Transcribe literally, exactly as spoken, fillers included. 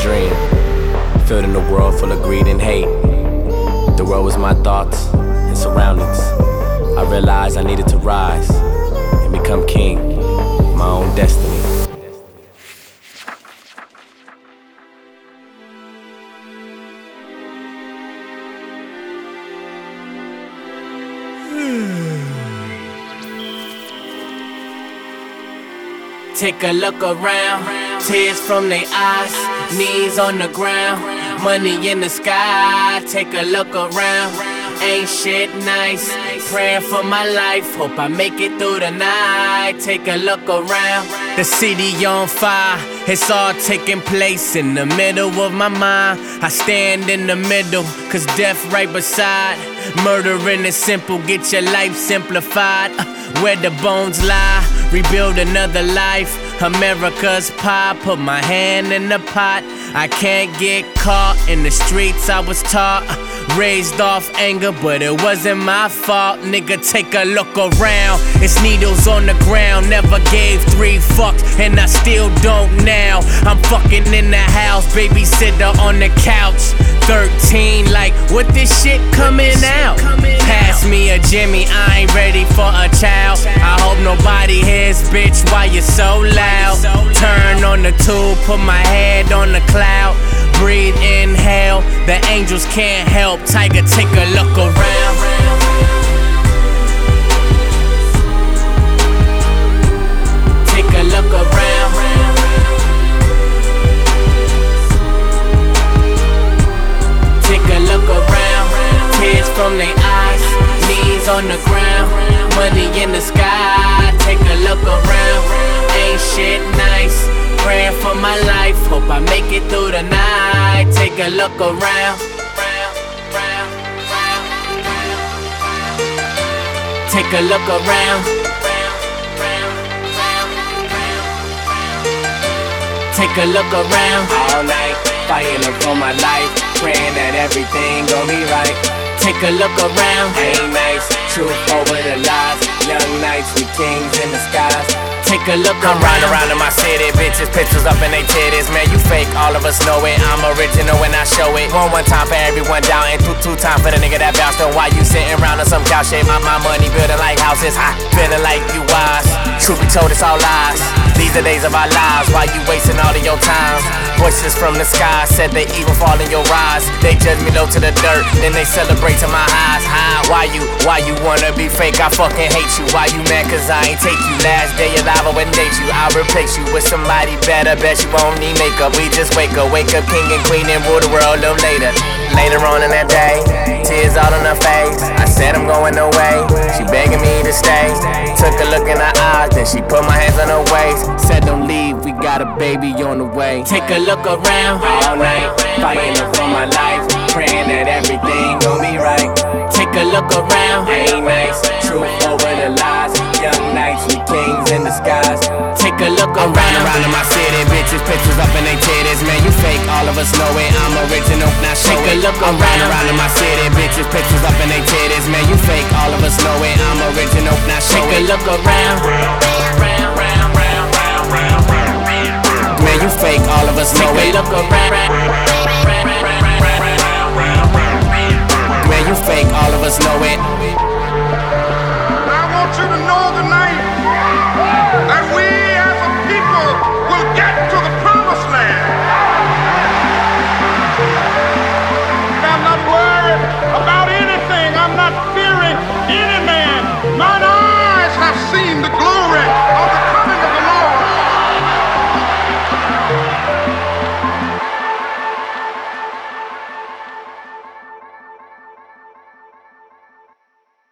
dream, filled in a world full of greed and hate. The world was my thoughts and surroundings. I realized I needed to rise and become king of my own destiny. Take a look around, tears from their eyes, knees on the ground, money in the sky. Take a look around, ain't shit nice, praying for my life, hope I make it through the night. Take a look around, the city on fire, it's all taking place in the middle of my mind. I stand in the middle, cause death right beside. Murdering is simple, get your life simplified. uh, Where the bones lie, rebuild another life. America's pie, put my hand in the pot. I can't get caught in the streets I was taught. Raised off anger, but it wasn't my fault. Nigga, take a look around. It's needles on the ground. Never gave three fucks, and I still don't now. I'm fucking in the house, babysitter on the couch. Thirteen, like, what this shit coming out? Pass me a Jimmy, I ain't ready for a child. I hope nobody hears, bitch, why you so loud? Turn on the tube, put my head on the cloud. Breathe, inhale, the angels can't help. Tiger, take a look around. Take a look around. Take a look around, tears from their eyes, knees on the ground, money in the sky. Take a look around, ain't shit nice, praying for my life, hope I make it through the night. Take a look around. Take a look around. Take a look around. All night, fighting for my life, praying that everything gon' be right. Take a look around. Ain't nice, truth over the lies. Young nights, we kings in the skies. Take a look around. I'm riding around in my city, bitches, pictures up in they titties. Man, you fake, all of us know it. I'm original when I show it. One one time for everyone down, and two two time for the nigga that bounced. And why you sitting around on some couch shit? My, my money building like houses, high, feeling like you wise. Truth be told, it's all lies. These are days of our lives, why you wasting all of your time? Voices from the sky said they even fall in your eyes. They judge me low to the dirt, then they celebrate to my eyes. High, why you, why you wanna be fake? I fucking hate you. Why you mad cause I ain't take you? Last day alive, I wouldn't date you. I'll replace you with somebody better. Bet you won't need makeup. We just wake up, wake up king and queen and rule the world a little later. Later on in that day, tears all on her face. I said I'm going away, she begging me to stay. Took a look in her eyes, then she put my hands on her waist. Said don't leave, we got a baby on the way. Take a look around, all night, fighting for my life, praying that everything gon' be right. Take a look around, ain't nice, truth over the lies. Young nights, we kings in the skies. Take a look around. I'm riding around in my city, bitches, pictures up in they titties. Man, you fake, all of us know it. I'm original, now show it. Take a look around. I'm riding around in my city, bitches, pictures up in they titties. Man, you fake, all of us